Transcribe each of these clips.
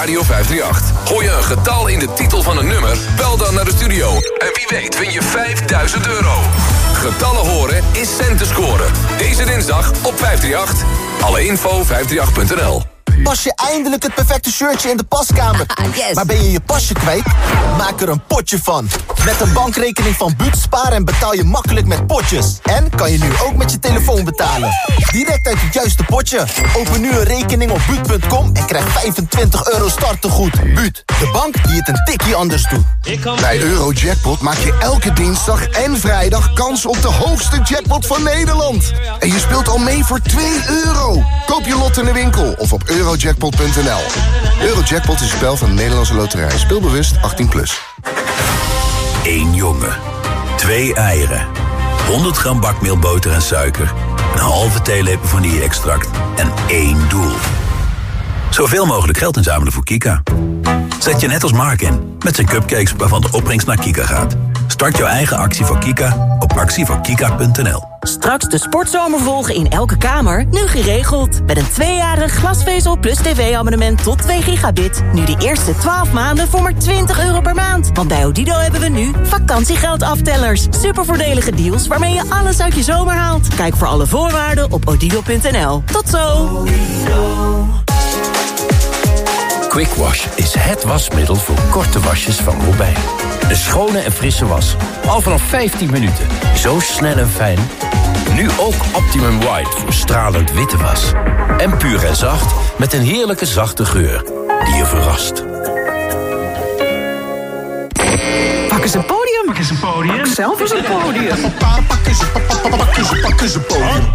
Radio 538. Hoor je een getal in de titel van een nummer? Bel dan naar de studio. En wie weet win je €5000. Getallen horen is centen scoren. Deze dinsdag op 538. Alle info 538.nl. Pas je eindelijk het perfecte shirtje in de paskamer. Yes. Maar ben je je pasje kwijt? Maak er een potje van. Met een bankrekening van Buut spaar en betaal je makkelijk met potjes. En kan je nu ook met je telefoon betalen. Direct uit het juiste potje. Open nu een rekening op Buut.com en krijg €25 startegoed. Buut, de bank die het een tikje anders doet. Bij Eurojackpot maak je elke dinsdag en vrijdag kans op de hoogste jackpot van Nederland. En je speelt al mee voor €2. Koop je lot in de winkel of op eurojackpot.nl. Eurojackpot is een spel van de Nederlandse Loterij. Speelbewust 18+. 1 jongen, 2 eieren, 100 gram bakmeelboter en suiker, een halve theelepel vanille-extract en 1 doel. Zoveel mogelijk geld inzamelen voor Kika. Zet je net als Mark in, met zijn cupcakes waarvan de opbrengst naar Kika gaat. Start jouw eigen actie voor Kika op actievoorkika.nl. Straks de sportzomer volgen in elke kamer, nu geregeld. Met een 2-jarig glasvezel plus tv-abonnement tot 2 gigabit. Nu de eerste 12 maanden voor maar €20 per maand. Want bij Odido hebben we nu vakantiegeldaftellers. Supervoordelige deals waarmee je alles uit je zomer haalt. Kijk voor alle voorwaarden op odido.nl. Tot zo! Quick Wash is het wasmiddel voor korte wasjes van Robijn. De schone en frisse was. Al vanaf 15 minuten. Zo snel en fijn. Nu ook Optimum White voor stralend witte was. En puur en zacht met een heerlijke zachte geur die je verrast. Pak eens een podium. Pak eens een podium. Pak zelf eens een podium. Pak eens een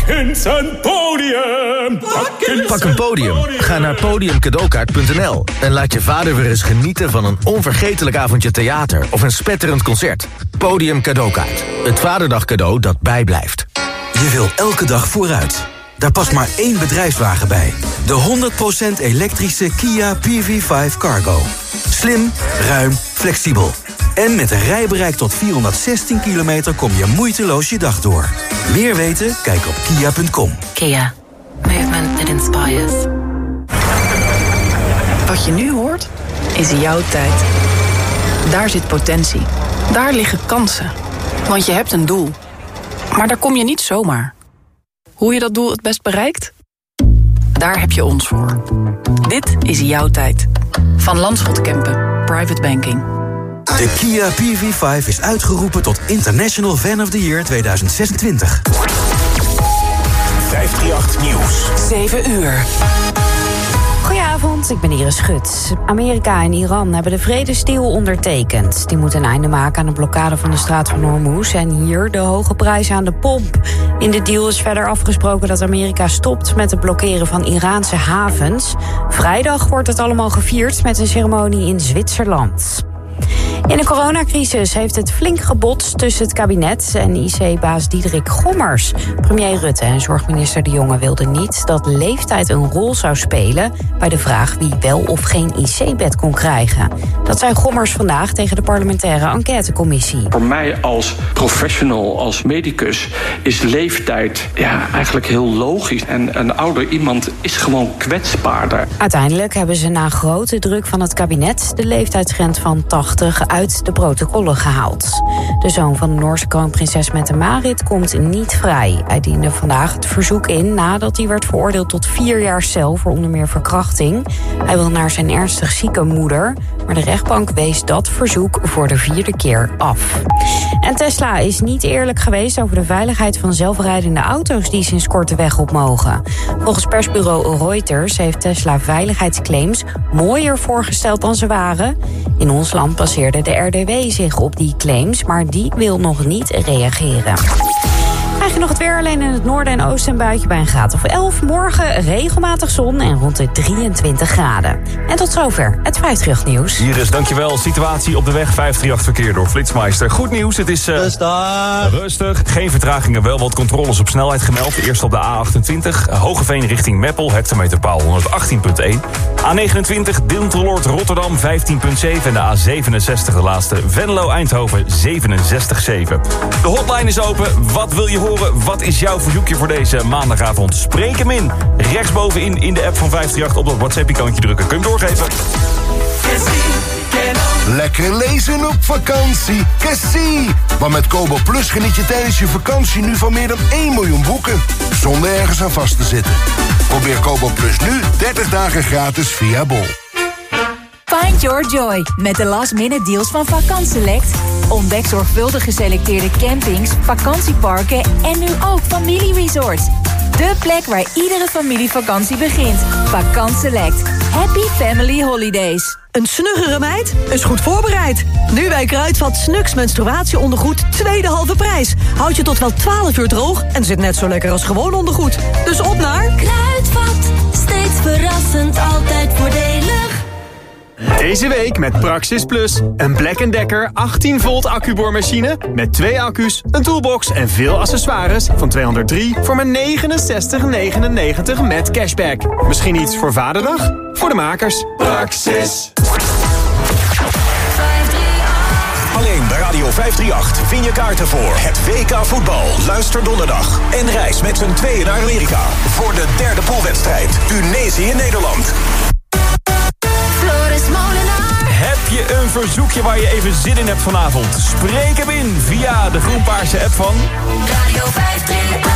podium. Pak een podium. Ga naar podiumcadeaukaart.nl en laat je vader weer eens genieten van een onvergetelijk avondje theater of een spetterend concert. Podium Cadeaukaart. Het vaderdag cadeau dat bijblijft. Je wil elke dag vooruit. Daar past maar 1 bedrijfswagen bij. De 100% elektrische Kia PV5 Cargo. Slim, ruim, flexibel. En met een rijbereik tot 416 kilometer kom je moeiteloos je dag door. Meer weten? Kijk op kia.com. Kia. Movement that inspires. Wat je nu hoort, is jouw tijd. Daar zit potentie. Daar liggen kansen. Want je hebt een doel. Maar daar kom je niet zomaar. Hoe je dat doel het best bereikt? Daar heb je ons voor. Dit is jouw tijd. Van Landschot Kempen. Private Banking. De Kia PV5 is uitgeroepen tot International Fan of the Year 2026. 538 Nieuws. 7 uur. Goedenavond, ik ben Iris Schut. Amerika en Iran hebben de vredesdeal ondertekend. Die moet een einde maken aan de blokkade van de straat van Hormuz en hier de hoge prijs aan de pomp. In de deal is verder afgesproken dat Amerika stopt met het blokkeren van Iraanse havens. Vrijdag wordt het allemaal gevierd met een ceremonie in Zwitserland. In de coronacrisis heeft het flink gebotst tussen het kabinet en IC-baas Diederik Gommers. Premier Rutte en zorgminister De Jonge wilden niet dat leeftijd een rol zou spelen bij de vraag wie wel of geen IC-bed kon krijgen. Dat zei Gommers vandaag tegen de parlementaire enquêtecommissie. Voor mij als professional, als medicus, is leeftijd eigenlijk heel logisch. En een ouder iemand is gewoon kwetsbaarder. Uiteindelijk hebben ze na grote druk van het kabinet de leeftijdsgrens van 80 uit de protocollen gehaald. De zoon van de Noorse kroonprinses Mette-Marit komt niet vrij. Hij diende vandaag het verzoek in nadat hij werd veroordeeld tot 4 jaar cel voor onder meer verkrachting. Hij wil naar zijn ernstig zieke moeder, maar de rechtbank wees dat verzoek voor de 4e keer af. En Tesla is niet eerlijk geweest over de veiligheid van zelfrijdende auto's die sinds kort de weg op mogen. Volgens persbureau Reuters heeft Tesla veiligheidsclaims mooier voorgesteld dan ze waren. In ons land baseerde de RDW zich op die claims, maar die wil nog niet reageren. Krijg je nog het weer, alleen in het noorden en oosten een buitje bij een graad of 11. Morgen regelmatig zon en rond de 23 graden. En tot zover het 538 nieuws. Iris, dankjewel. Situatie op de weg 538 verkeer door Flitsmeister. Goed nieuws, het is rustig. Geen vertragingen, wel wat controles op snelheid gemeld. Eerst op de A28, Hogeveen richting Meppel, hectometerpaal 118.1. A29, Dinteloord Rotterdam 15.7 en de A67, de laatste, Venlo-Eindhoven 67.7. De hotline is open, wat wil je horen? Wat is jouw verzoekje voor deze maandagavond? Spreek hem in. Rechtsbovenin in de app van 538 op dat WhatsApp-icoontje drukken. Kun je hem doorgeven? Lekker lezen op vakantie. Cassie! Want met Kobo Plus geniet je tijdens je vakantie nu van meer dan 1 miljoen boeken. Zonder ergens aan vast te zitten. Probeer Kobo Plus nu 30 dagen gratis via Bol. Find your joy met de last-minute deals van Vakant Select. Ontdek zorgvuldig geselecteerde campings, vakantieparken en nu ook familieresorts. De plek waar iedere familievakantie begint. Vakant Select. Happy Family Holidays. Een snuggere meid is goed voorbereid. Nu bij Kruidvat Snux menstruatieondergoed tweede halve prijs. Houd je tot wel 12 uur droog en zit net zo lekker als gewoon ondergoed. Dus op naar Kruidvat. Steeds verrassend, altijd voordelig. Deze week met Praxis Plus. Een Black & Decker 18 volt accuboormachine met 2 accu's, een toolbox en veel accessoires van 203 voor maar €69,99 met cashback. Misschien iets voor Vaderdag? Voor de makers. Praxis. Alleen bij Radio 538 win je kaarten voor het WK voetbal. Luister donderdag en reis met z'n tweeën naar Amerika voor de derde poolwedstrijd Tunesië-Nederland. Heb je een verzoekje waar je even zin in hebt vanavond? Spreek hem in via de groenpaarse app van Radio 538.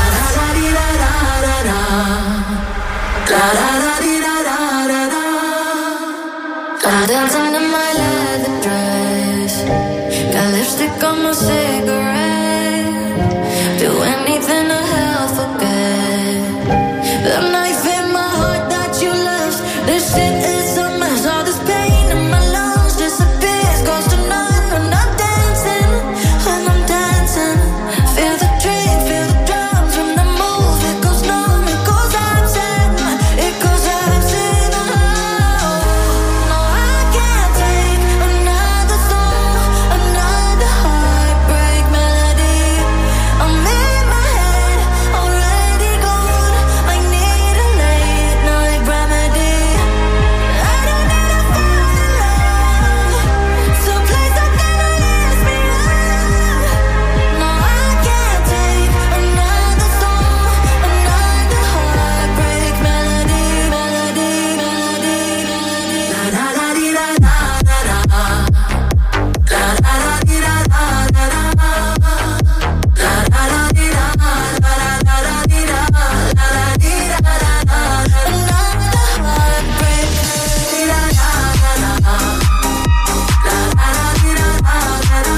Dance under my leather dress. Got lipstick on my cigarette. Do anything to help forget the knife in my heart that you left. This shit is a mess. All this pain in my lungs disappears. Goes to none when I'm dancing. When I'm dancing, feel the drink, feel the drums when I move. It goes numb, it goes absent. It goes absent. No, I can't take another song, another heartbreak melody. I'm in my head, already gone. I need a late night remedy. I don't need to fall in love, so please don't ever leave me alone. No, I can't take another song, another heartbreak melody, melody, melody, melody. La la la di da da da da. La la la di da da da da. La la la di da da da da da di da. La la di da da da. Another heartbreak di da da da da. La la la di da da da da.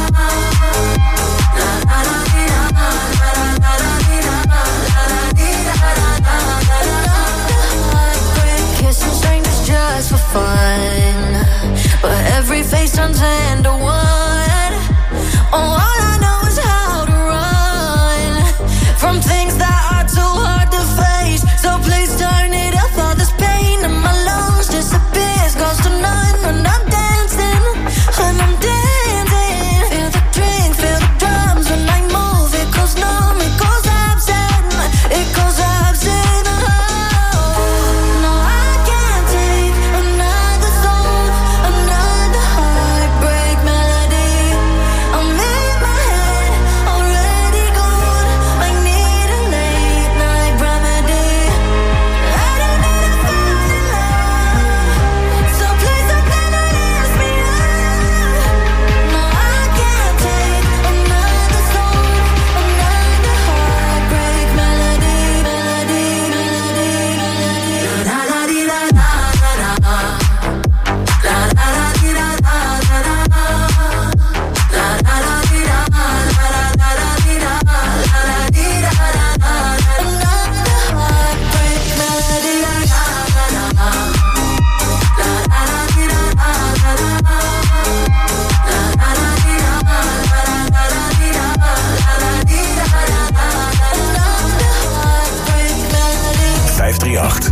La la la di da da da da di da. La la di da da da. Another heartbreak. Kissing strangers just for fun, but every face turns into one. Oh, all I know is how to run from things that are too hard to face. So please turn it up. All this pain in my lungs disappears, goes to none when I'm dancing. When I'm dancing, feel the drink, feel the drums when I move. It goes numb, it goes absent. It goes absent. No, I can't take another song, another heartbreak melody. I'm in my head, already gone. I need a late night remedy. I don't need to fall in love, so please don't ever leave me alone. No, I can't take another song, another heartbreak melody, melody, melody, melody. La la di da da da da. La la la di da da da da. La la la di da da da da di da. La la di da da da. Another heartbreak melody. La la la la. La la la di da da da da. La la la di da da da di da. La la di da da da. Another heartbreak melody. 538.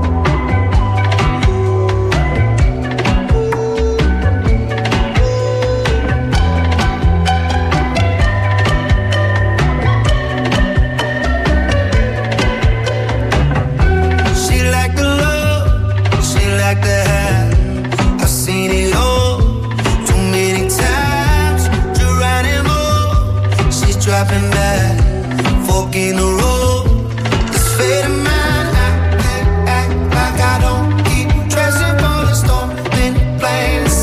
She like the love, she like the have. I've seen it all too many times. Geronimo, she's dropping back, fork in the road. This fate of mine, I act like I don't keep dressing for the storm. Been playing the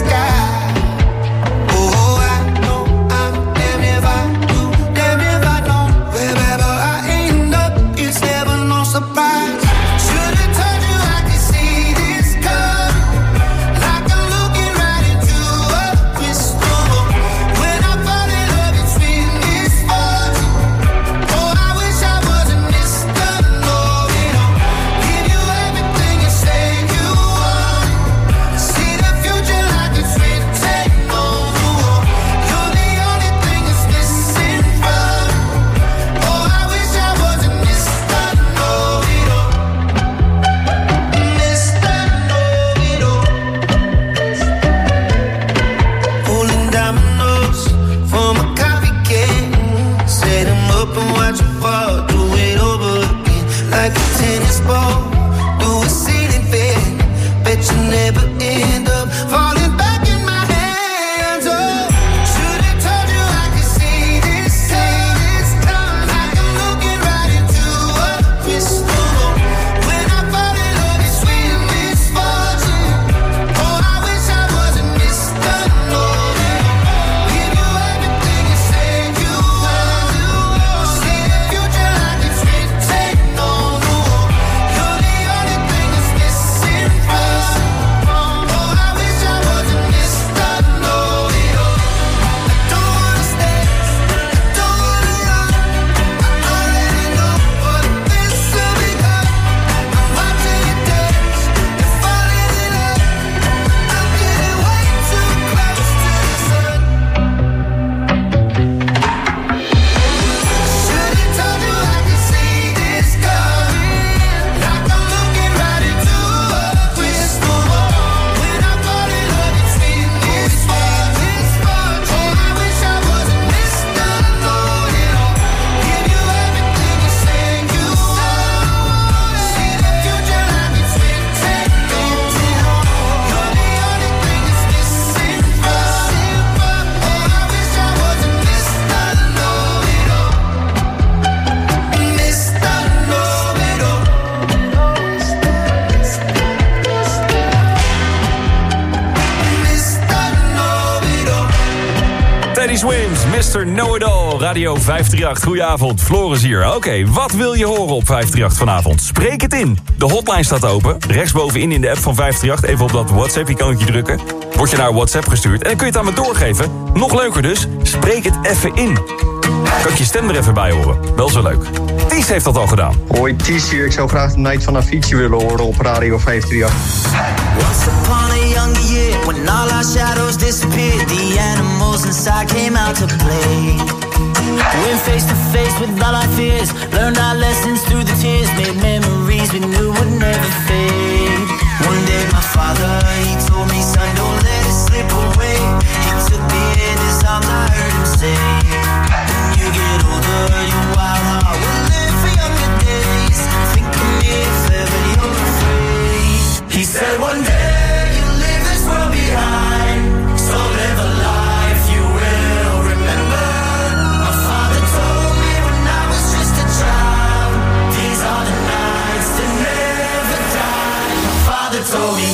Teddy Swims, Mr. Know-It-All, Radio 538. Goedenavond, Floris hier. Oké, wat wil je horen op 538 vanavond? Spreek het in. De hotline staat open. Rechtsbovenin in de app van 538 even op dat WhatsApp-icoontje drukken. Word je naar WhatsApp gestuurd en dan kun je het aan me doorgeven. Nog leuker dus, spreek het even in. Kan ik je stem er even bij horen? Wel zo leuk. Ties heeft dat al gedaan. Hoi, Ties hier. Ik zou graag de Night van Avicii willen horen op Radio 538. Once upon a younger year, when all our shadows disappeared, the animals inside came out to play. Went face to face with all our fears, learned our lessons through the tears, made memories we knew would never fade. One day my father, he told me, son, don't let it slip away. He took me in his arms, I heard him say, when you get older, your wild heart will live for younger days. Think of me if ever you're afraid. He said one day you'll leave this world behind, so live a life you will remember. My father told me when I was just a child, these are the nights that never die. My father told me.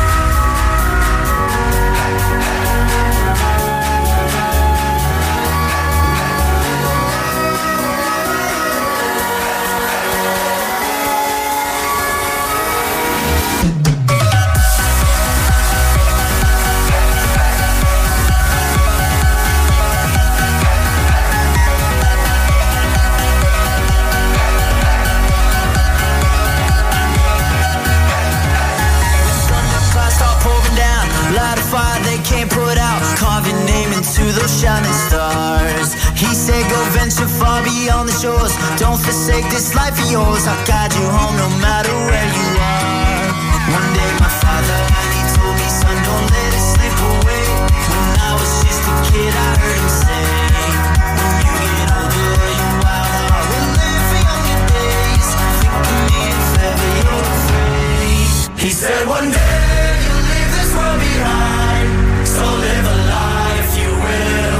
Shining stars. He said go venture far beyond the shores. Don't forsake this life of yours. I'll guide you home no matter where you are. One day my father, he told me, son, don't let it slip away. When I was just a kid, I heard him say, when you get older, your wild heart will live for younger days. Think of me if ever you're afraid. He said one day you'll leave this world behind, so live a life you will.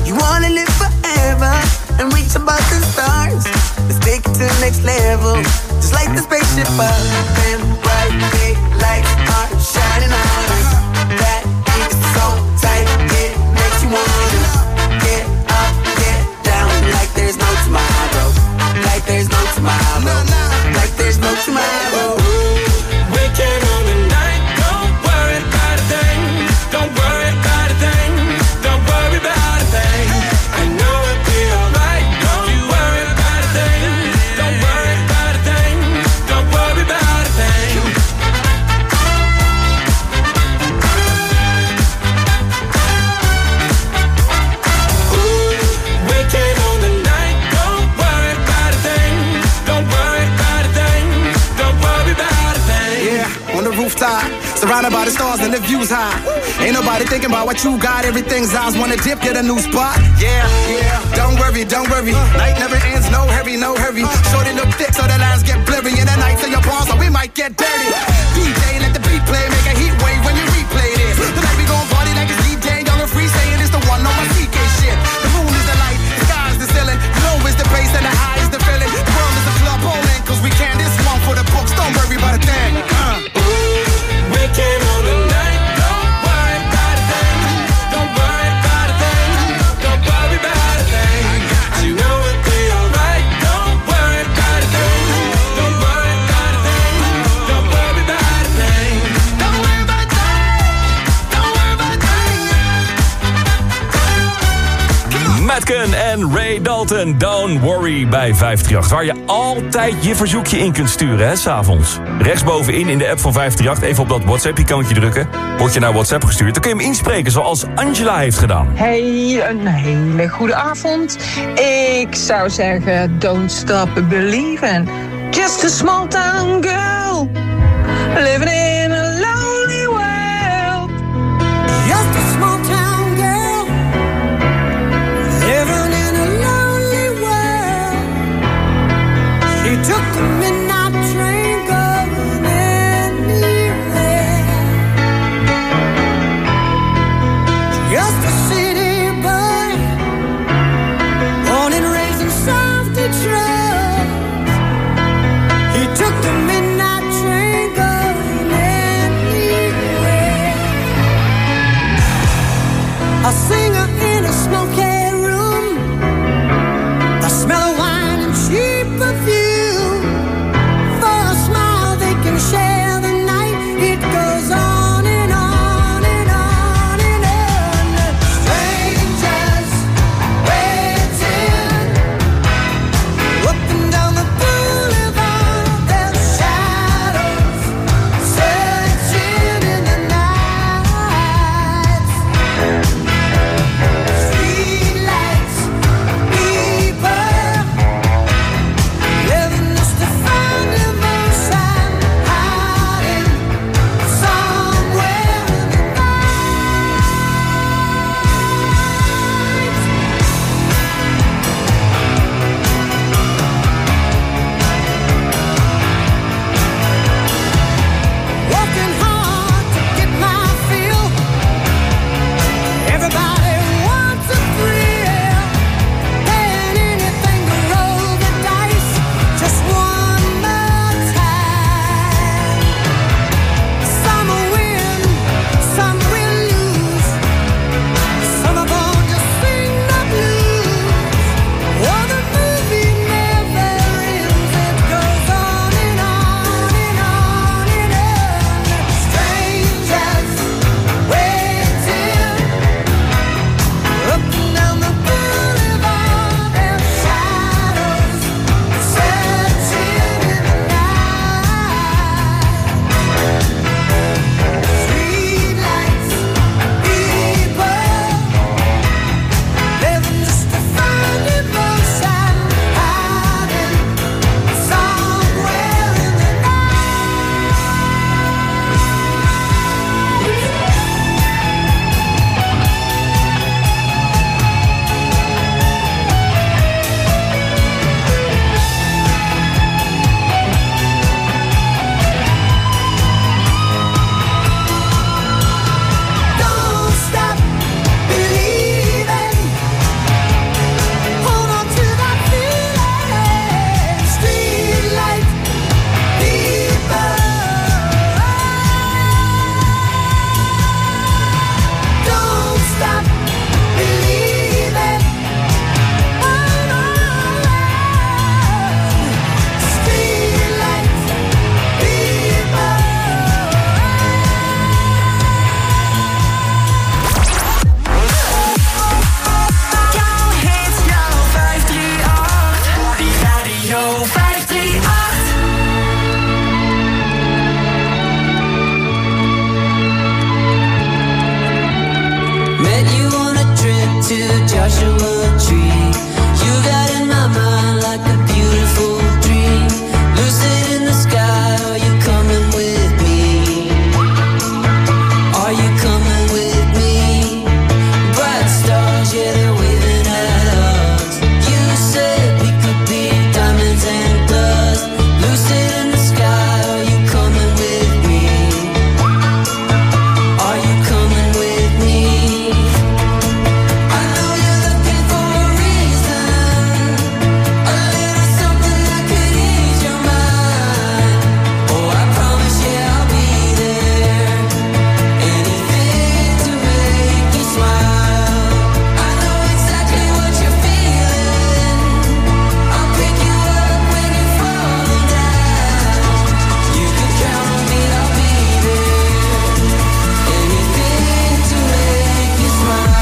next level. just like the spaceship up and bright, big lights are shining on us. That beat is so tight, it makes you wanna get up, get down, like there's no tomorrow, like there's no tomorrow, like there's no tomorrow. Weekend on the night, don't worry about a thing, don't worry about a thing, don't worry about a thing. I know it'll be alright, don't worry about a thing, don't worry about a thing, don't worry about a thing. Weekend on the night, don't worry about a thing, don't worry about a thing, don't worry about a thing. Yeah, on the rooftop, surrounded by the stars and the views high. Ain't nobody thinking about what you got, everything's eyes wanna dip, get a new spot. Yeah, don't worry, night never ends, no hurry, no hurry. Shorty look thick so the lines get blurry, and the nights in your palms so we might get dirty. DJ, let the beat play, make a heat wave when you replay this. Tonight we gon' party like it's DJ, young and free, saying it's the one on my CK shit. The moon is the light, the sky is the ceiling, low is the bass and the high is the feeling. The world is a club bowling, cause we can, this one for the books, don't worry about a thing. Weekend on the night, don't worry about a thing, don't worry about a thing, don't worry about a thing. I know it'll be alright, don't worry about a thing, don't worry about a thing, don't worry about a thing, don't worry about a thing, don't worry about a thing. Madken en Ray Dalton, Don't Worry bij 538. Waar je altijd je verzoekje in kunt sturen, hè, 's avonds. Rechtsbovenin in de app van 538 even op dat WhatsApp-icoontje drukken. Word je naar WhatsApp gestuurd, dan kun je hem inspreken zoals Angela heeft gedaan. Hey, een hele goede avond. Ik zou zeggen, don't stop believing. Just a small town girl, living in a lonely world. Just a small town girl, living in a lonely world. She took the midnight train going anywhere. Just a city boy, born and raised in South Detroit. He took the midnight train going anywhere. A singer in a smoky room, the smell of wine and cheap perfume. Radio 538. Met you on a trip to Joshua Tree. You got in my mind like a beautiful dream. Lucid in the sky, are you coming with me? Are you coming with me? Bright stars, yeah, they're waving at us. You said we could be diamonds and dust. Lucid in the sky, are you coming with me? Are you coming with me? I know you're looking for a reason, a little something that could ease your mind. Oh, I promise, yeah, I'll be there. Anything to make you smile. I know exactly what you're feeling. I'll pick you up when you're falling down. You can count on me, I'll be there. Anything to make you smile.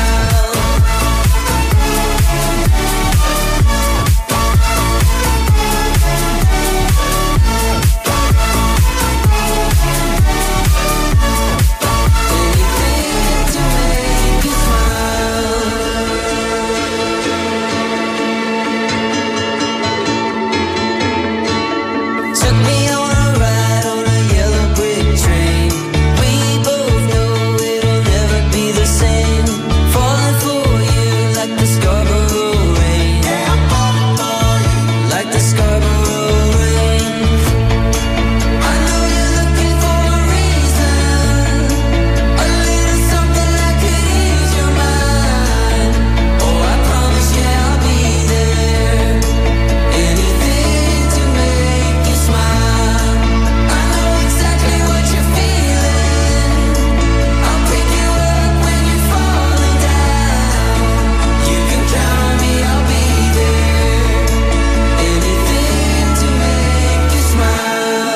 Took me on a ride on a yellow brick train. We both know it'll never be the same. Falling for you like the Scarborough rain. Like the Scarborough rain. I know you're looking for a reason, a little something that could ease your mind. Oh, I promise, yeah, I'll be there. Anything to make you smile. I know exactly what you're feeling. I'll pick you up when you're falling down. You can count on me, I'll be there. Anything to make you smile.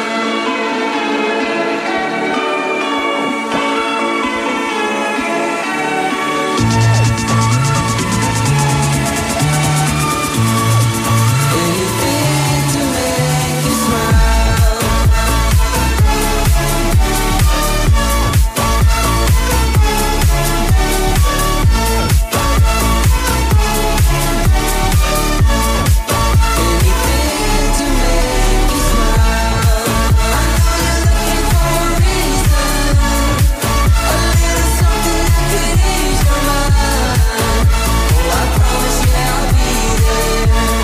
Anything to make you smile. Anything to make you smile. I know you're looking for a reason, a little something that could ease your mind. Oh, I promise, yeah, I'll be there.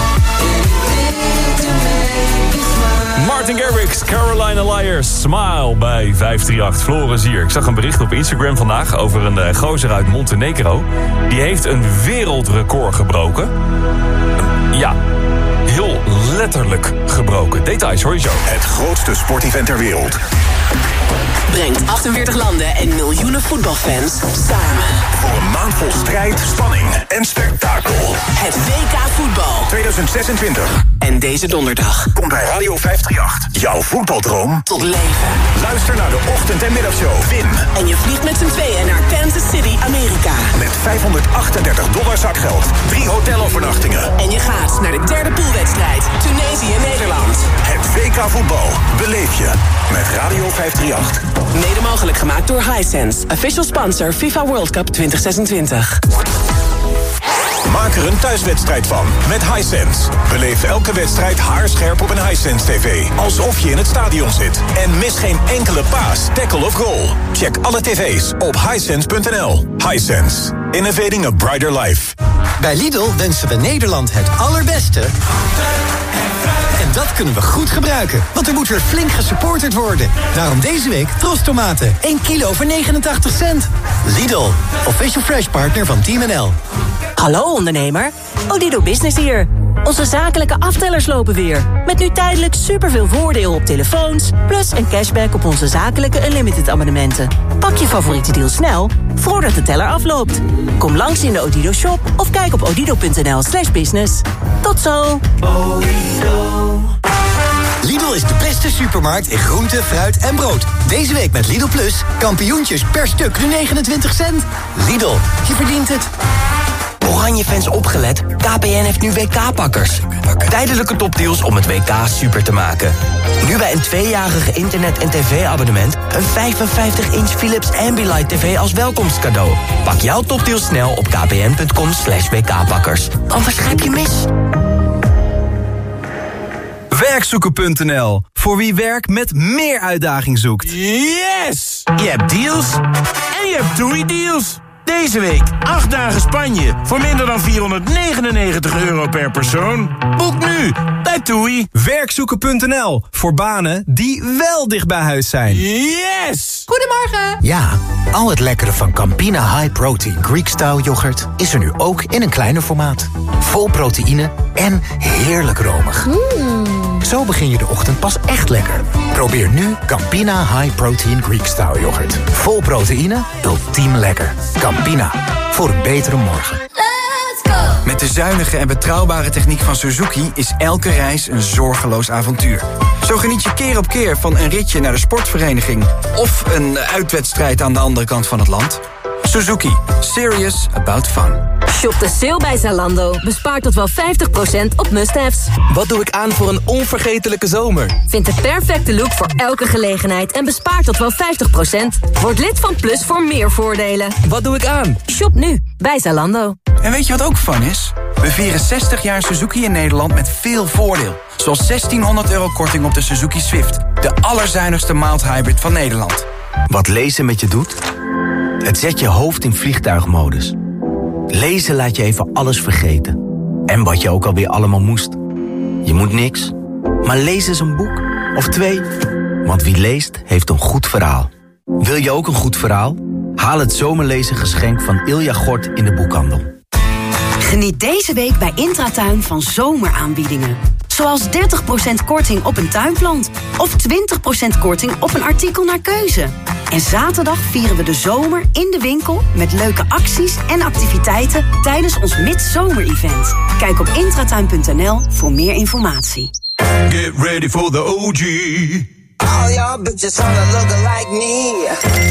Anything to make you smile. Martin Garrix, Carolina Liars, Smile bij 538. Floris hier. Ik zag een bericht op Instagram vandaag over een gozer uit Montenegro. Die heeft een wereldrecord gebroken. Ja, heel letterlijk gebroken. Details hoor je zo. Het grootste sportevent ter wereld. Brengt 48 landen en miljoenen voetbalfans samen. Voor een maand vol strijd, spanning en spektakel. Het WK voetbal 2026. En deze donderdag Komt bij Radio 538. Jouw voetbaldroom tot leven. Luister naar de ochtend- en middagshow. Win En je vliegt met z'n tweeën naar Kansas City, Amerika. met $538 zakgeld. 3 hotelovernachtingen. En je gaat naar de derde poolwedstrijd. Tunesië-Nederland. Het WK voetbal beleef je met Radio 538. Mede mogelijk gemaakt door Hisense. Official sponsor FIFA World Cup 2026. Maak er een thuiswedstrijd van met Hisense. Beleef elke wedstrijd haarscherp op een Hisense TV. Alsof je in het stadion zit. En mis geen enkele paas, tackle of goal. Check alle tv's op hisense.nl. Hisense. Innovating a brighter life. Bij Lidl wensen we Nederland het allerbeste. En dat kunnen we goed gebruiken, want er moet weer flink gesupporterd worden. Daarom deze week Trostomaten, 1 kilo voor 89 cent. Lidl, official fresh partner van Team NL. Hallo ondernemer, Odido Business hier. Onze zakelijke aftellers lopen weer. Met nu tijdelijk superveel voordeel op telefoons... plus een cashback op onze zakelijke Unlimited abonnementen. Pak je favoriete deal snel, voordat de teller afloopt. Kom langs in de Odido shop of kijk op odido.nl/business. Tot zo! Lidl is de beste supermarkt in groente, fruit en brood. Deze week met Lidl Plus, kampioentjes per stuk nu 29 cent. Lidl, je verdient het. Oranje-fans opgelet, KPN heeft nu WK-pakkers. Tijdelijke topdeals om het WK super te maken. Nu bij een 2-jarige internet- en tv-abonnement... een 55-inch Philips Ambilight TV als welkomstcadeau. Pak jouw topdeals snel op kpn.com/WK-pakkers. Anders grijp je mis. Werkzoeken.nl. Voor wie werk met meer uitdaging zoekt. Yes! Je hebt deals en je hebt TUI-deals. Deze week 8 dagen Spanje voor minder dan €499 per persoon. Boek nu bij TUI. Werkzoeken.nl. Voor banen die wel dicht bij huis zijn. Yes! Goedemorgen! Ja, al het lekkere van Campina High Protein Greek Style yoghurt is er nu ook in een kleiner formaat. Vol proteïne en heerlijk romig. Zo begin je de ochtend pas echt lekker. Probeer nu Campina High Protein Greek Style yoghurt. Vol proteïne, ultiem lekker. Campina, voor een betere morgen. Met de zuinige en betrouwbare techniek van Suzuki is elke reis een zorgeloos avontuur. Zo geniet je keer op keer van een ritje naar de sportvereniging... of een uitwedstrijd aan de andere kant van het land. Suzuki. Serious about fun. Shop de sale bij Zalando. Bespaar tot wel 50% op must-haves. Wat doe ik aan voor een onvergetelijke zomer? Vind de perfecte look voor elke gelegenheid en bespaar tot wel 50%. Word lid van Plus voor meer voordelen. Wat doe ik aan? Shop nu bij Zalando. En weet je wat ook fun is? We vieren 60 jaar Suzuki in Nederland met veel voordeel. Zoals €1.600 korting op de Suzuki Swift. De allerzuinigste mild hybrid van Nederland. Wat lezen met je doet? Het zet je hoofd in vliegtuigmodus. Lezen laat je even alles vergeten. En wat je ook alweer allemaal moest. Je moet niks, maar lees eens een boek. Of 2. Want wie leest, heeft een goed verhaal. Wil je ook een goed verhaal? Haal het zomerlezen geschenk van Ilja Gort in de boekhandel. Geniet deze week bij Intratuin van zomeraanbiedingen. Zoals 30% korting op een tuinplant. Of 20% korting op een artikel naar keuze. En zaterdag vieren we de zomer in de winkel... met leuke acties en activiteiten tijdens ons midzomer-event. Kijk op intratuin.nl voor meer informatie. Get ready for the OG. All y'all bitches wanna look like me.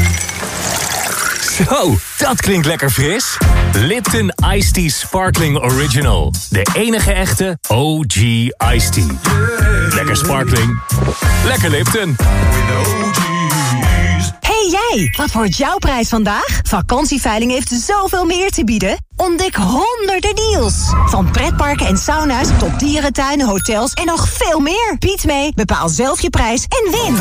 Zo, dat klinkt lekker fris. Lipton Iced Tea Sparkling Original. De enige echte OG Iced Tea. Lekker sparkling. Lekker Lipton. Hey jij, wat wordt jouw prijs vandaag? Vakantieveiling heeft zoveel meer te bieden. Ontdek honderden deals. Van pretparken en sauna's tot dierentuinen, hotels en nog veel meer. Bied mee, bepaal zelf je prijs en win.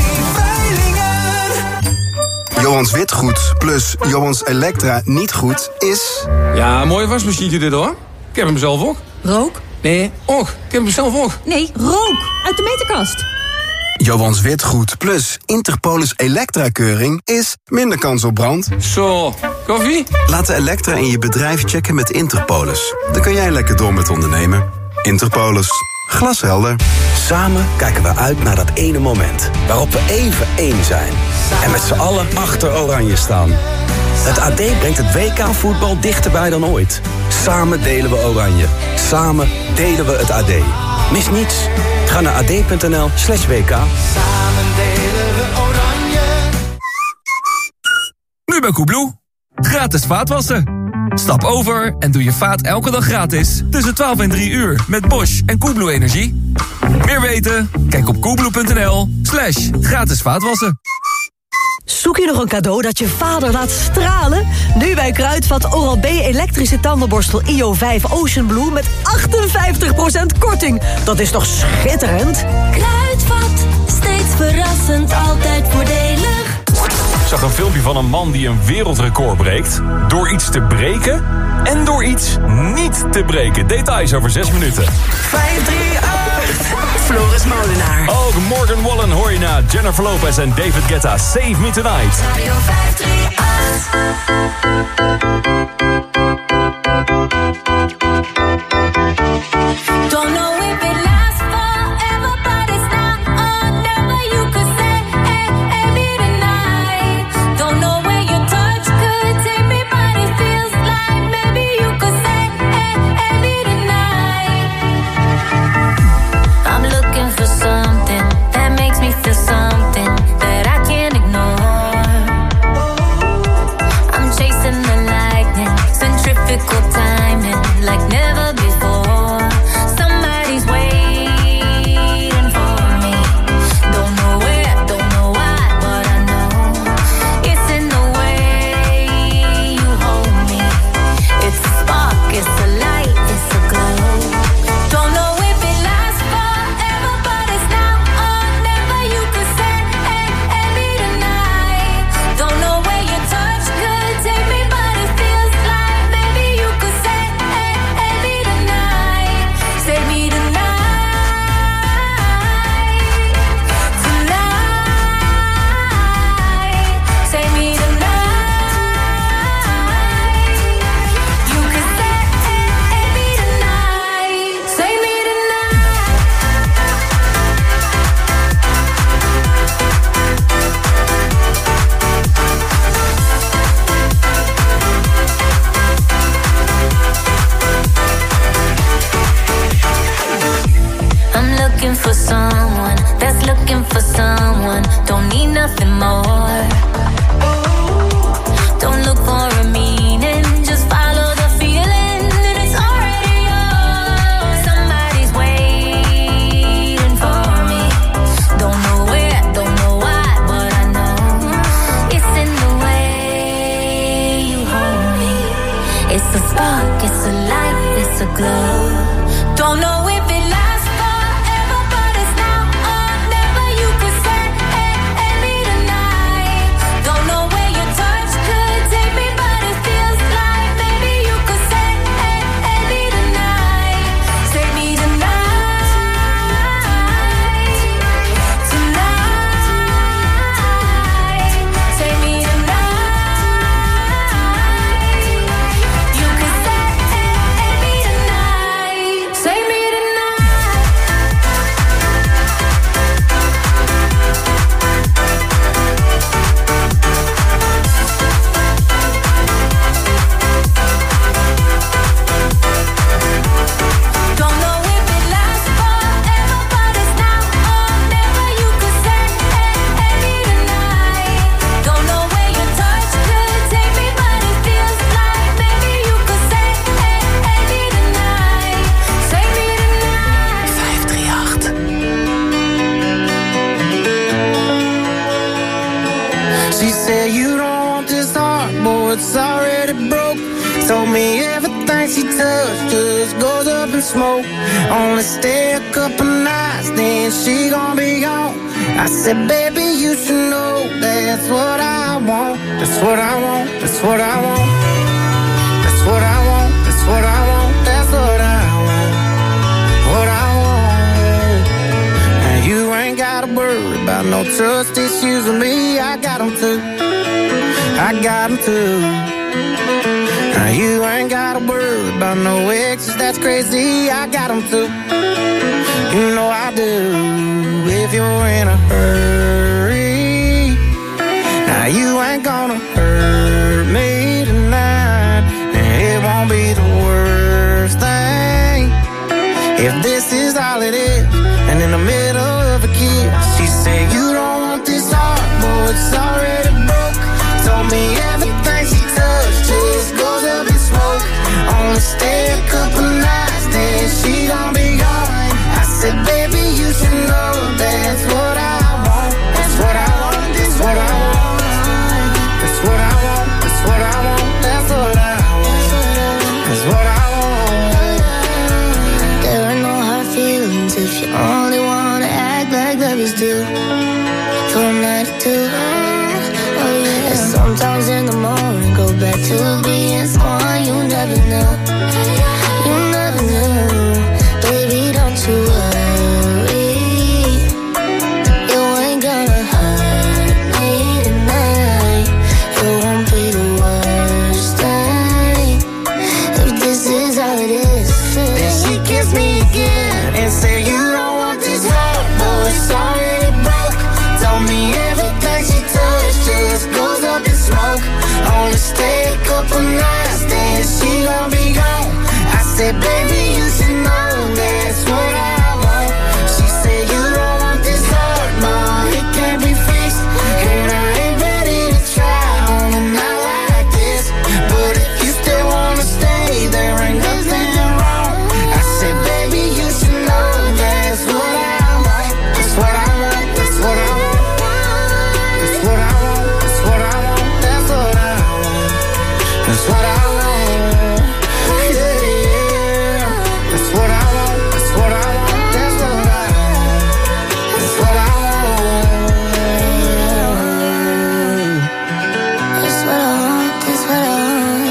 Johans Witgoed plus Johans Elektra niet goed is... Ja, mooie wasmachine dit hoor. Ik heb hem zelf ook. Rook? Nee, och, ik heb hem zelf ook. Nee, rook. Uit de meterkast. Johans Witgoed plus Interpolis Elektra-keuring is minder kans op brand. Zo, koffie? Laat de Elektra in je bedrijf checken met Interpolis. Dan kan jij lekker door met ondernemen. Interpolis. Glashelder. Samen kijken we uit naar dat ene moment. Waarop we even één zijn. En met z'n allen achter Oranje staan. Het AD brengt het WK-voetbal dichterbij dan ooit. Samen delen we Oranje. Samen delen we het AD. Mis niets. Ga naar ad.nl/WK. Samen delen we Oranje. Nu bij Koebloe. Gratis vaatwassen. Stap over en doe je vaat elke dag gratis. Tussen 12 en 3 uur met Bosch en Koebloe Energie. Meer weten? Kijk op koebloe.nl/gratis vaatwassen. Zoek je nog een cadeau dat je vader laat stralen? Nu bij Kruidvat Oral-B elektrische tandenborstel IO 5 Ocean Blue met 58% korting. Dat is toch schitterend? Kruidvat, steeds verrassend, altijd voordelig. Ik zag een filmpje van een man die een wereldrecord breekt. Door iets te breken en door iets niet te breken. Details over 6 minuten. 538, Floris Molenaar. Ook Morgan Wallen hoor je na Jennifer Lopez en David Guetta. Save Me Tonight. Radio 538. Don't know if it lasts forever, but it's not on. Never you could say, hey, me tonight. Don't know where your touch could take me, but it feels like maybe you could say, hey, me tonight. I'm looking for something that makes me feel something that I can't ignore. I'm chasing the lightning. Told me everything she touched just goes up in smoke. Only stay a couple nights, then she gon' be gone. I said, baby, you should know that's what I want. That's what I want. That's what I want. That's what I want. That's what I want. That's what I want. What I want. And you ain't gotta worry about no trust issues with me. I got them too. I got them too. Now you ain't gotta worry about no exes, that's crazy. I got them too. You know I do. If you're in a hurry, now you ain't gonna hurt me tonight. And it won't be the worst thing if this is all it is. And in the middle of a kiss, she said, you don't want this heart, boy, it's already broke. Told me everything she touched just goes up in smoke. Only stay a couple nights, then she gon' be gone. I said, baby, you should know that's what I want. That's what I want. That's what I want. That's what I want. That's what I want. That's what I want. That's what I want. There are no hard feelings if you only wanna act like babies do. For a night or two. And sometimes in the morning, go back to being someone you never knew. You never knew. Baby, don't you worry. You ain't gonna hurt me tonight. It won't be the worst thing if this is all it is. Then she kissed me again and said, you don't want this heart, boy, it's already broke. Told me everything she touched just goes up in smoke. Only stay a couple nights, then she gon' be gone. I said, baby, you should know that's what I want. She said, you don't want this heart, ma, it can't be fixed. And I ain't ready to try on a night like this. But if you still wanna stay, there ain't nothing wrong. I said, baby, you should know that's what I want. That's what I want. That's what I want. That's what I want. That's what I want. That's what I want. That's what I want. Yeah, yeah. That's what I want. That's what I want. That's what I want. That's what I want. That's what I want. That's what I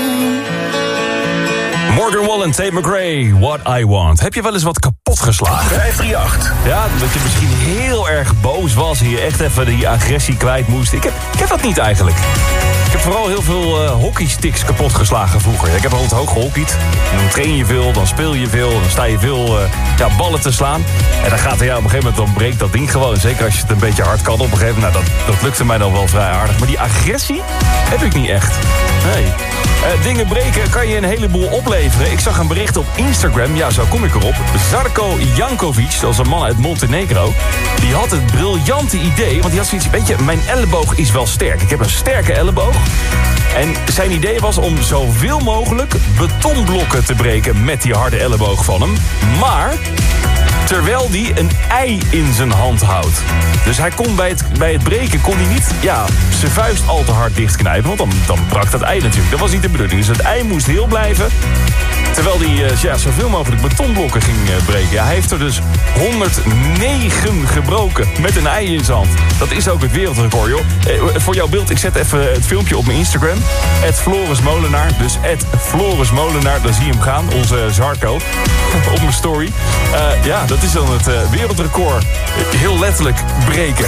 want. Morgan Wallen, Tate McRae, What I Want. Heb je wel eens wat kapot geslagen? 538. Ja, dat je misschien heel erg boos was en je echt even die agressie kwijt moest. Ik heb dat niet eigenlijk. Ik heb vooral heel veel hockeysticks kapot geslagen vroeger. Ik heb altijd hoog gehockeyd. En dan train je veel, dan speel je veel, dan sta je veel ballen te slaan. En dan gaat op een gegeven moment, dan breekt dat ding gewoon. Zeker als je het een beetje hard kan op een gegeven moment. Nou, dat lukte mij dan wel vrij aardig. Maar die agressie heb ik niet echt. Nee. Dingen breken kan je een heleboel opleveren. Ik zag een bericht op Instagram, ja, zo kom ik erop. Zarko Jankovic, dat is een man uit Montenegro. Die had het briljante idee, want die had zoiets, weet je, mijn elleboog is wel sterk. Ik heb een sterke elleboog. En zijn idee was om zoveel mogelijk betonblokken te breken met die harde elleboog van hem. Maar terwijl hij een ei in zijn hand houdt. Dus hij kon bij het breken kon hij niet zijn vuist al te hard dichtknijpen. Want dan brak dat ei natuurlijk. Dat was niet de bedoeling. Dus het ei moest heel blijven. Terwijl hij zoveel mogelijk betonblokken ging breken. Ja, hij heeft er dus 109 gebroken met een ei in zijn hand. Dat is ook het wereldrecord, joh. Voor jouw beeld, ik zet even het filmpje op mijn Instagram. @FlorisMolenaar. Dus @FlorisMolenaar, daar zie je hem gaan. Onze Zarko. Op mijn story. Ja, dat is dan het wereldrecord. Heel letterlijk breken.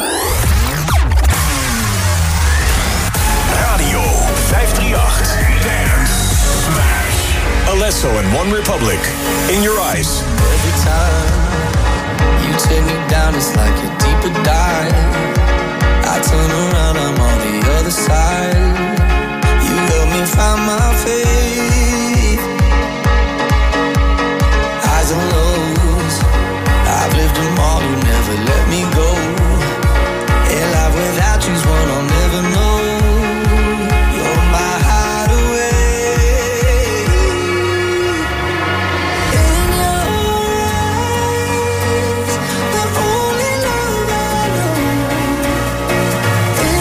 Radio 538. Dance Smash. Alesso and One Republic. In Your Eyes. Every time you take me down, it's like a deeper dive. I turn around, I'm on the other side. You help me find my faith. Highs and lows, I've lived them all, you never let me go. And life without you's one I'll never know. You're my hideaway. In your eyes, the only love I know.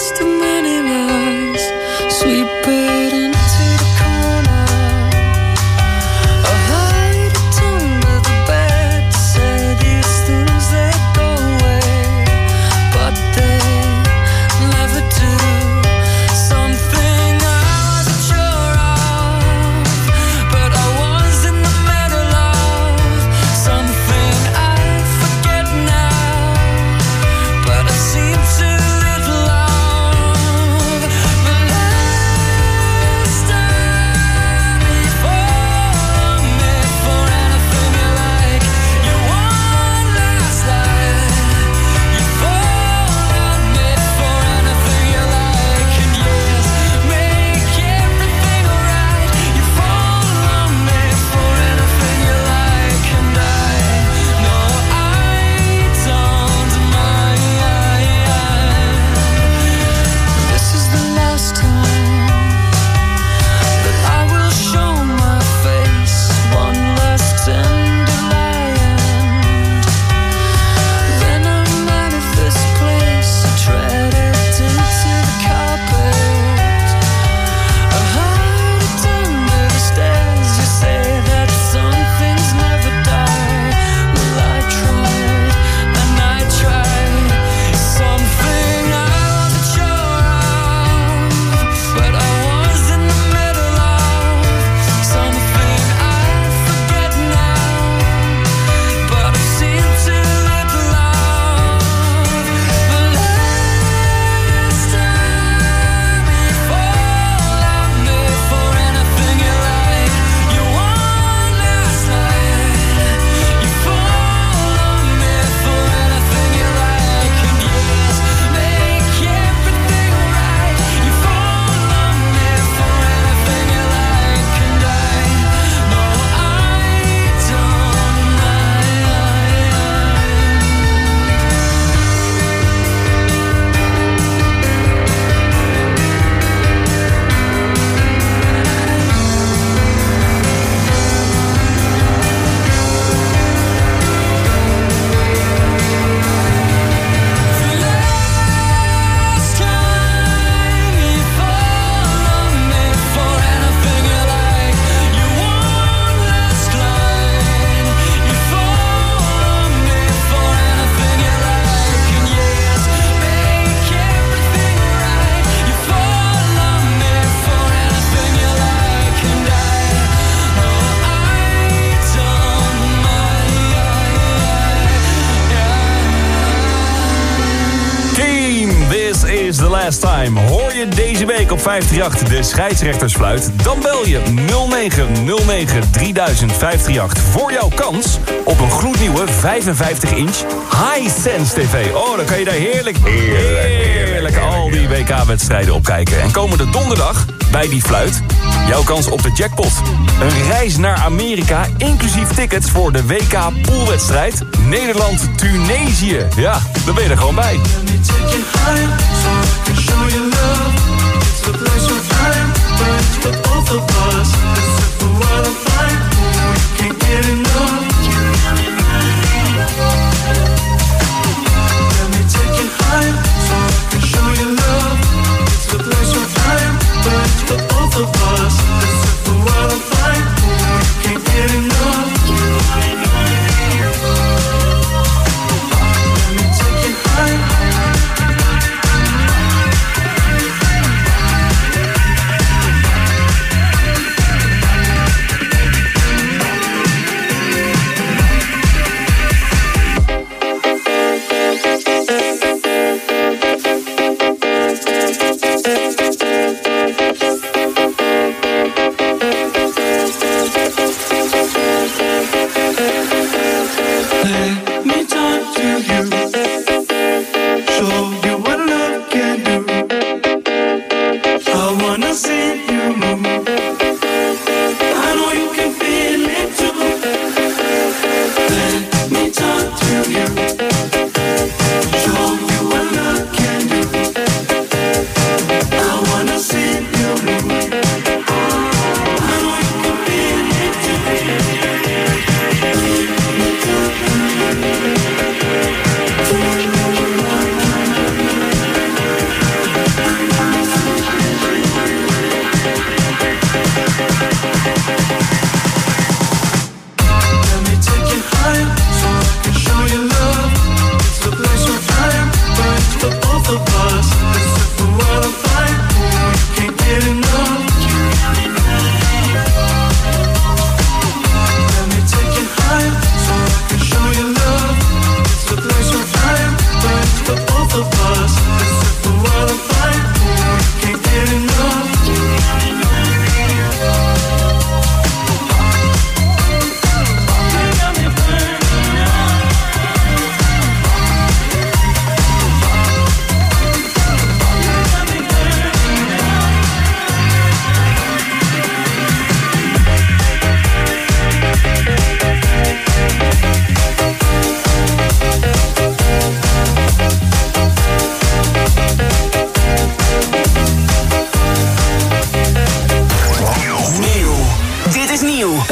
list of many lies. Sweep it into the corner. I hide it under the bed. Say these things they go away, but they never do. Something I wasn't sure of, but I was in the middle of. Something I forget now, but I seem to little of. The last time you fall on me for anything you like. You one last lie. You fall on me for anything you like. And yes, make everything alright. You fall on me for anything you like. And I know I don't mind. This is the last time that I will show my face. One last tender lie, and then I'm out of this place. I tread it into the carpet. I hide it under the stairs. You say that some things never die. Well, I tried and I tried. Something I wasn't sure of, but I was in the middle of. Something I forget now, but I seem to little of. The last time you fall on me for anything you like. You one last night. You fall on me for anything you like. And yes, make everything right. You fall on me for anything you like. And I know I don't last time you fall on me for anything you like. You one last line. You fall on me for anything you like. And yes, make everything right. You fall on me for anything you like. And I know I don't mind. Team, this is the last time. Hoor je deze week op 538 de scheidsrechtersfluit? Dan bel je 0909 3000 538 voor jouw kans op een gloednieuwe 55-inch Hisense TV. Oh, dan kan je daar heerlijk al die WK-wedstrijden op kijken. En komende donderdag bij die fluit jouw kans op de jackpot. Een reis naar Amerika, inclusief tickets voor de WK-poolwedstrijd Nederland-Tunesië. Ja, dan ben je er gewoon bij.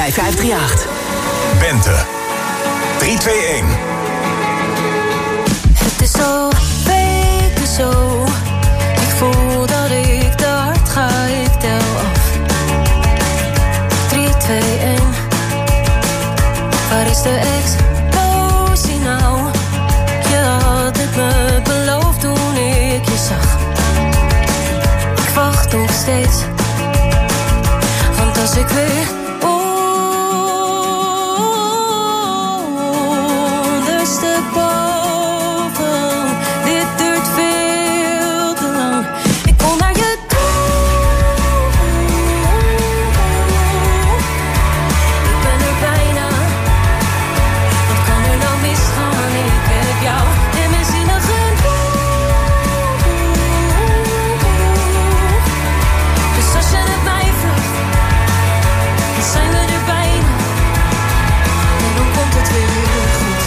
bij 538. Bente. 3, 2, 1. Het is al weken zo. Ik voel dat ik te hard ga, ik tel af. 3, 2, 1. Waar is de explosie nou? Je had het me beloofd toen ik je zag. Ik wacht nog steeds. Want als ik weer ondersteboven, dit duurt veel te lang. Ik kom naar je toe. Ik ben er bijna. Wat kan er nou misgaan? Ik heb jou in mijn zinnige boek. Dus als je het mij vraagt, dan zijn we er bijna. En dan komt het weer goed.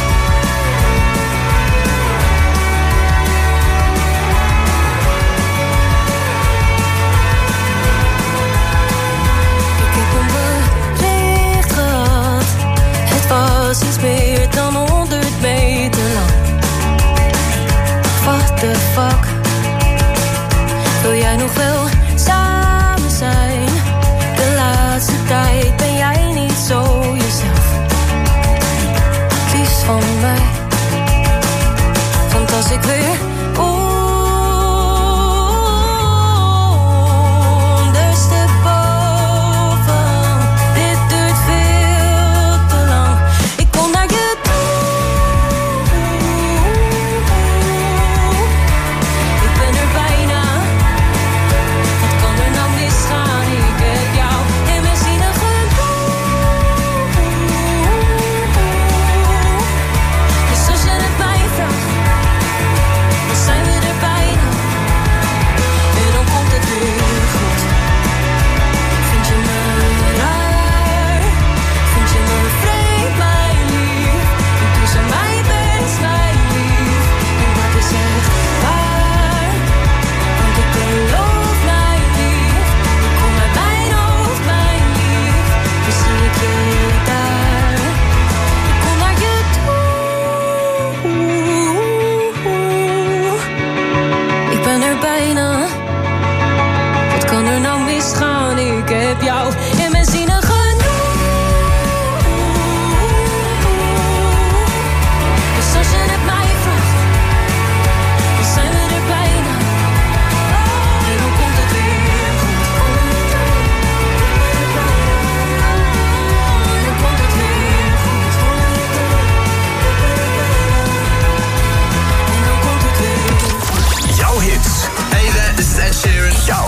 Ik heb een bericht gehad. Het was iets meer dan 100 meter lang. What the fuck? Wil jij nog wel samen zijn? De laatste tijd ben jij niet zo jezelf. Het liefst van mij. Want als ik weer ondersteboven, dit duurt veel te lang. Ik kom naar je toe. Ik ben er bijna. Wat kan er nou misgaan? Ik heb jou in mijn zinnige boek. Dus als je het mij vraagt, dan zijn we er bijna. En dan komt het weer goed. Vind je me raar? Vind je me vreemd, mijn lief? Want toen ze mij best, mijn lief. En dat is echt waar. Want ik beloof, mijn lief. Ik kom uit mijn hoofd, mijn lief. Dus zie ik je daar. Ik kom naar je toe. Ik ben er bijna. Wat kan er nou misgaan? Ik heb jou in mijn zinnen genoeg. Dus als je het mij vraagt, dan zijn we er bijna. En dan komt het weer goed. En dan komt het weer goed. En dan komt het weer goed. Jouw hits. Hey there, this is Ed Sheeran. Jouw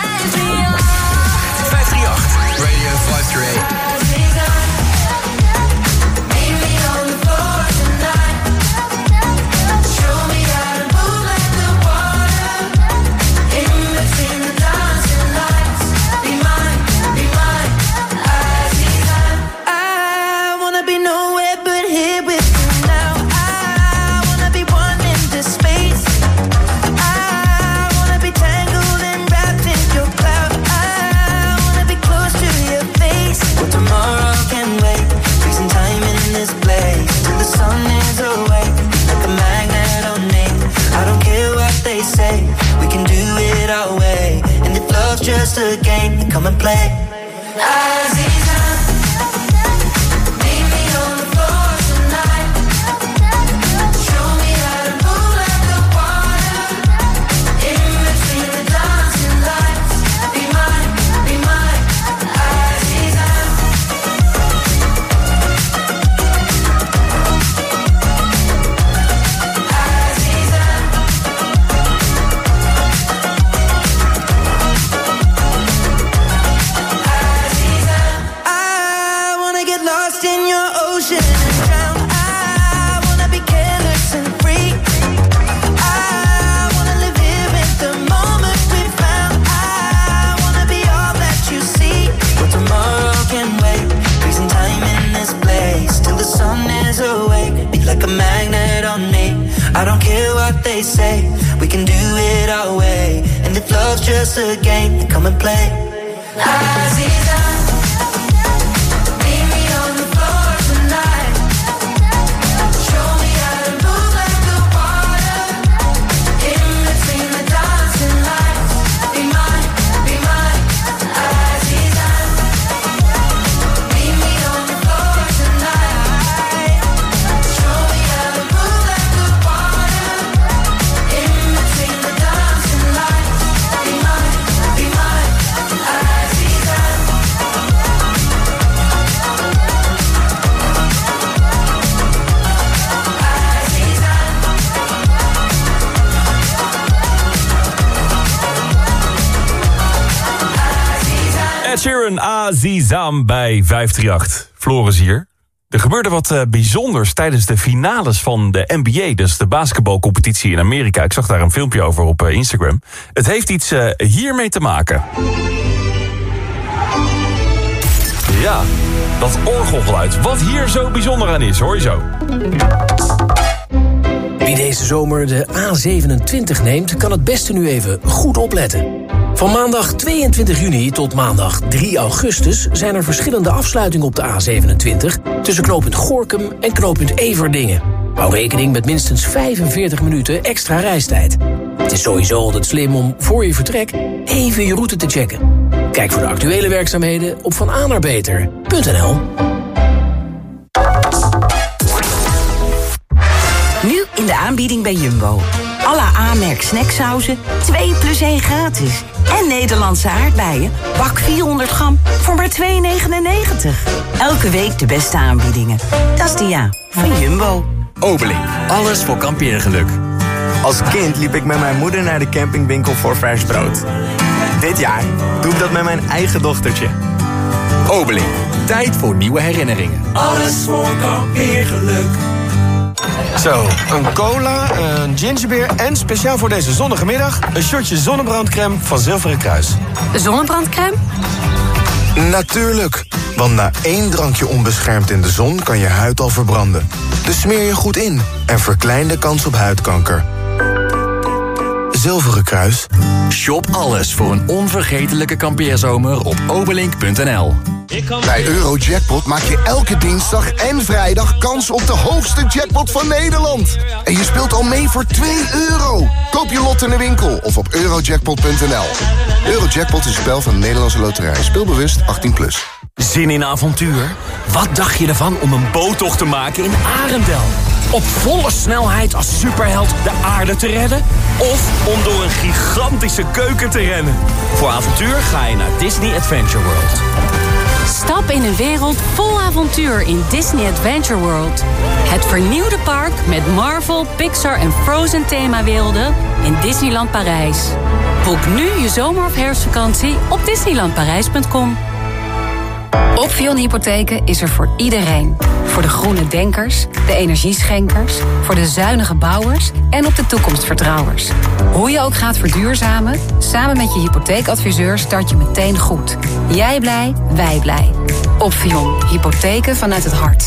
538. Radio 538. I wanna be nowhere but here with you now. I wanna be one in this space. I wanna be tangled and wrapped in your cloud. I wanna be close to your face. Well, tomorrow can wait. Freezing time in this place till the sun is awake. Like a magnet on me. I don't care what they say. We can do it our way. And if love's just a game, then come and play. Aziza, meet me on the floor tonight. Show me how to move like the water. In between the dancing lights. Be mine, Aziza. Aziza. I wanna get lost in your ocean and drown. I wanna be careless and free. I wanna live here in the moment we found. I wanna be all that you see. But tomorrow can wait. Freezing time in this place till the sun is awake. Be like a magnet on me. I don't care what they say. We can do it our way. And if love's just a game, then come and play. Aziza, meet Sheeran, Azizam bij 538. Floris hier. Er gebeurde wat bijzonders tijdens de finales van de NBA. Dus de basketbalcompetitie in Amerika. Ik zag daar een filmpje over op Instagram. Het heeft iets hiermee te maken. Ja, dat orgelgeluid. Wat hier zo bijzonder aan is, hoor je zo. Wie deze zomer de A27 neemt, kan het beste nu even goed opletten. Van maandag 22 juni tot maandag 3 augustus... zijn er verschillende afsluitingen op de A27... tussen knooppunt Gorinchem en knooppunt Everdingen. Hou rekening met minstens 45 minuten extra reistijd. Het is sowieso altijd slim om voor je vertrek even je route te checken. Kijk voor de actuele werkzaamheden op vanaarbeter.nl. Nu in de aanbieding bij Jumbo. Alle A-merk snacksauzen, 2 plus 1 gratis. En Nederlandse aardbeien, bak 400 gram voor maar €2,99. Elke week de beste aanbiedingen. Dat is de van Jumbo. Obeling, alles voor kampeergeluk. Als kind liep ik met mijn moeder naar de campingwinkel voor vers brood. Dit jaar doe ik dat met mijn eigen dochtertje. Obeling, tijd voor nieuwe herinneringen. Alles voor kampeergeluk. Zo, een cola, een gingerbeer en speciaal voor deze zonnige middag... een shotje zonnebrandcrème van Zilveren Kruis. Zonnebrandcrème? Natuurlijk, want na 1 drankje onbeschermd in de zon kan je huid al verbranden. Dus smeer je goed in en verklein de kans op huidkanker. Zilveren Kruis. Shop alles voor een onvergetelijke kampeerzomer op obelink.nl. Bij Eurojackpot maak je elke dinsdag en vrijdag kans op de hoogste jackpot van Nederland. En je speelt al mee voor €2. Koop je lot in de winkel of op eurojackpot.nl. Eurojackpot is een spel van de Nederlandse Loterij. Speelbewust 18+. Zin in avontuur? Wat dacht je ervan om een boottocht te maken in Arendel? Op volle snelheid als superheld de aarde te redden? Of om door een gigantische keuken te rennen? Voor avontuur ga je naar Disney Adventure World. Stap in een wereld vol avontuur in Disney Adventure World. Het vernieuwde park met Marvel, Pixar en Frozen themawerelden in Disneyland Parijs. Boek nu je zomer- of herfstvakantie op disneylandparijs.com. Opvion Hypotheken is er voor iedereen. Voor de groene denkers, de energieschenkers, voor de zuinige bouwers en op de toekomstvertrouwers. Hoe je ook gaat verduurzamen, samen met je hypotheekadviseur start je meteen goed. Jij blij, wij blij. Opvion Hypotheken vanuit het hart.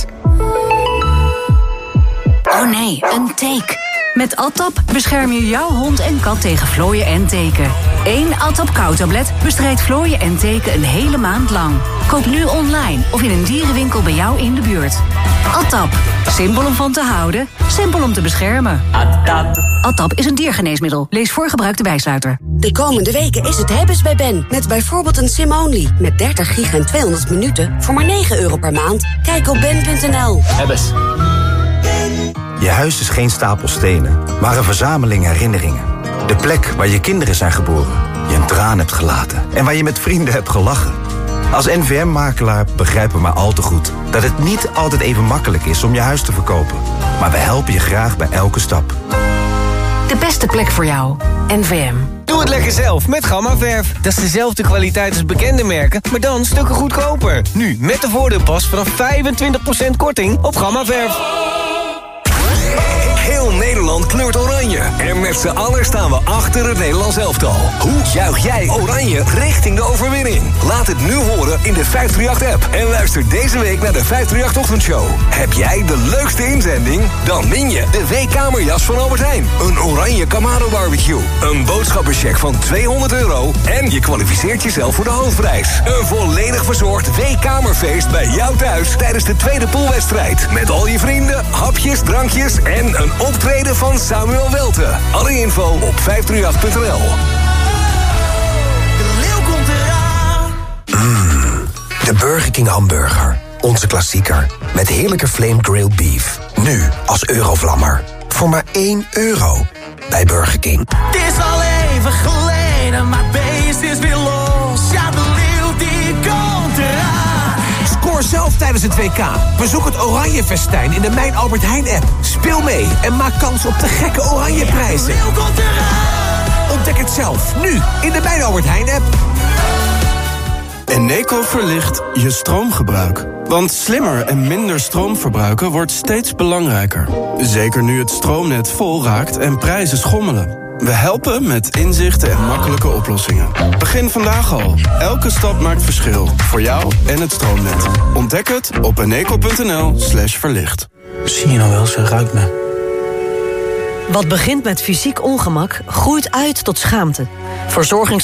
Oh nee, een teek. Met Atap bescherm je jouw hond en kat tegen vlooien en teken. 1 Atap kauwtablet bestrijdt vlooien en teken een hele maand lang. Koop nu online of in een dierenwinkel bij jou in de buurt. Atap. Simpel om van te houden, simpel om te beschermen. Atap is een diergeneesmiddel. Lees voor gebruik de bijsluiter. De komende weken is het hebben's bij Ben. Met bijvoorbeeld een sim-only. Met 30 gig en 200 minuten voor maar €9 per maand. Kijk op ben.nl. Hebbes. Je huis is geen stapel stenen, maar een verzameling herinneringen. De plek waar je kinderen zijn geboren, je een traan hebt gelaten en waar je met vrienden hebt gelachen. Als NVM-makelaar begrijpen we maar al te goed dat het niet altijd even makkelijk is om je huis te verkopen. Maar we helpen je graag bij elke stap. De beste plek voor jou. NVM. Doe het lekker zelf met Gamma-verf. Dat is dezelfde kwaliteit als bekende merken, maar dan stukken goedkoper. Nu met de voordeelpas vanaf 25% korting op Gamma-verf. Heel Nederland kleurt oranje. En met z'n allen staan we achter het Nederlands elftal. Hoe juich jij oranje richting de overwinning? Laat het nu horen in de 538-app. En luister deze week naar de 538-ochtendshow. Heb jij de leukste inzending? Dan win je de W-kamerjas van Albert Heijn. Een oranje Kamado barbecue. Een boodschappencheck van €200. En je kwalificeert jezelf voor de hoofdprijs. Een volledig verzorgd W-kamerfeest bij jou thuis tijdens de tweede poolwedstrijd. Met al je vrienden, hapjes, drankjes en een optreden van Samuel Welte. Alle info op 538.nl. De leeuw komt eraan. De Burger King hamburger. Onze klassieker. Met heerlijke flame grilled beef. Nu als eurovlammer. Voor maar €1. Bij Burger King. Het is al even geleden, maar beest is weer los. Ja, de leeuw die komt eraan. Scoor zelf tijdens het WK. Bezoek het Oranje Festijn in de Mijn Albert Heijn app. Speel mee en maak kans op de gekke Oranje prijzen. Ja, de leeuw komt eraan. Ontdek het zelf, nu, in de Mijn Albert Heijn app. Eneco verlicht je stroomgebruik. Want slimmer en minder stroom verbruiken wordt steeds belangrijker. Zeker nu het stroomnet vol raakt en prijzen schommelen. We helpen met inzichten en makkelijke oplossingen. Begin vandaag al. Elke stap maakt verschil. Voor jou en het stroomnet. Ontdek het op eneco.nl/verlicht. Zie je nou wel, ze ruikt me. Wat begint met fysiek ongemak, groeit uit tot schaamte. Verzorgingsadviseur